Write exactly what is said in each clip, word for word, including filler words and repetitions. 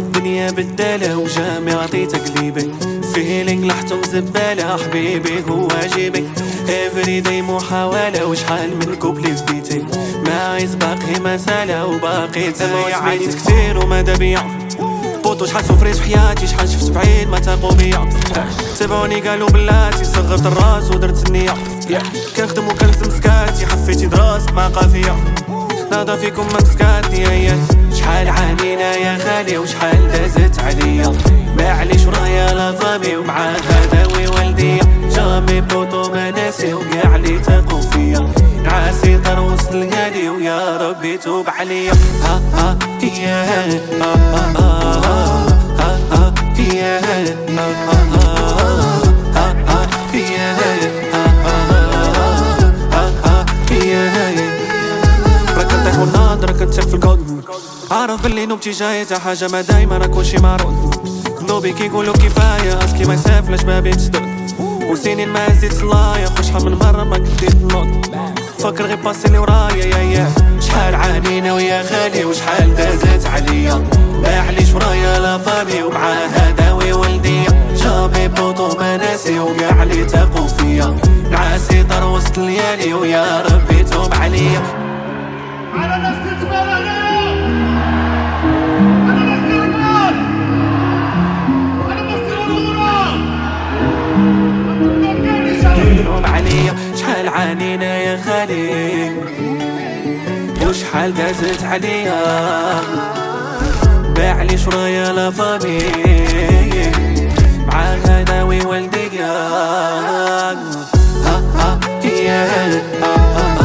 الدنيا بدالة وجامي عطيتك قليبي فيلينغ لحتم زبالة حبيبي هو واجبي افريداي محاولة وشحال من كوبلي في بيتي ما عايز باقي مسالة وباقي تبعي عايز كتير وماذا بيا بوطو شحال سفريت في حياتي شحال شفت بعيد ما تاقو بيا تبعوني قالوا بلاتي صغرت الراس ودرت النية كنخدم وكنلزم سكاتي حفيتي دراس مع قافية ناضا فيكم ما مسكاتني اياه شحال عانينا يا خالي وشحال دازت عليا معليش ورايا لافامي ومع هداوي والديا جامي بوطو ما ناسي وكاع لي تاقو فيا نعاسي طر وسط الغالي ويا ربي توب عليا ها ها يا ها ها ها ها يا ها ها ها يا راك وناض راك تسير في الكود عارف باللي نوبتي جاية تا حاجة ما دايما راكون شي معروض نوبي كيقولو كفاية اسكي ما يسافلاش ما بين تسدود وسنين ما زيد صلايا خوش شحال من مرة ما كديت النوض فكر غير باسي لي ورايا يا يا شحال عانينا ويا خالي وشحال دازت عليا معليش ورايا لا فامي ومع هداوي والديا جامي بوطو ما ناسي وكاع لي تاقو فيا نعاسي طر وسط الليالي ويا ربي توب عليا على ناس تتبرع عليهم على ناس تتبرع على ناس تتبرع توب عليا شحال عانينا يا خالي وشحال دازت عليا معليش ورايا لا فامي مع هداوي والديا ها ها يا ها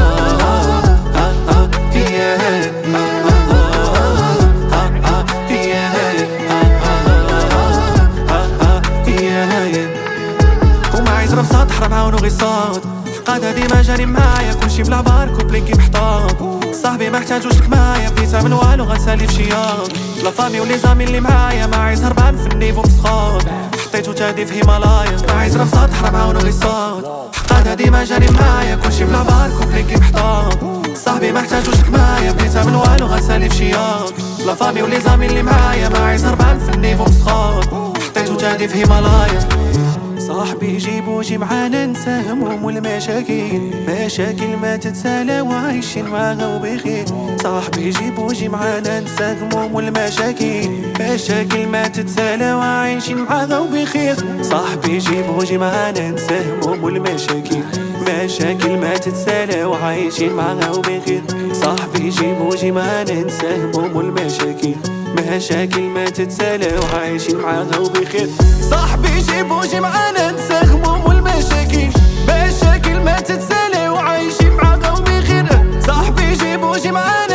رمصات حرام عاونو غي صاد قادة ديما جاني معايا كلشي بلا بارك وبلينكي محتاط صاحبي محتاجوش لك معايا بديتها من والو غنسالي في شياط لا فامي ولي زامي اللي معايا ما عايز هربان في النيفو مسخاط حطيتو تادي في هيمالايا ما عايز رمصات حرام عاونو غي صاد قادة ديما جاني معايا كلشي بلا بارك وبلينكي محتاط صاحبي محتاجوش لك معايا بديتها من والو غنسالي في شياط لا فامي ولي زامي اللي معايا ما عايز هربان في النيفو مسخاط حطيتو تادي في هيمالايا صاحبي جيبو جي معانا ننسى هموم والمشاكل مشاكل ما تتسالى وعايشين معاها وبخير صاحبي جيبو جي معانا ننسى هموم والمشاكل مشاكل ما تتسالى وعايشين معاها وبخير صاحبي جيبو جي معانا ننسى هموم والمشاكل مشاكل ما تتسالى وعايشين معاها وبخير صاحبي جيبو جي معانا ننسى هموم والمشاكل مشاكل ما تتسالى وعايشين معاها وبخير صاحبي جيبو جي معانا ننسى هموم والمشاكل مشاكل ما تتسالى وعايشين معاها وبخير صاحبي جيبو جي معانا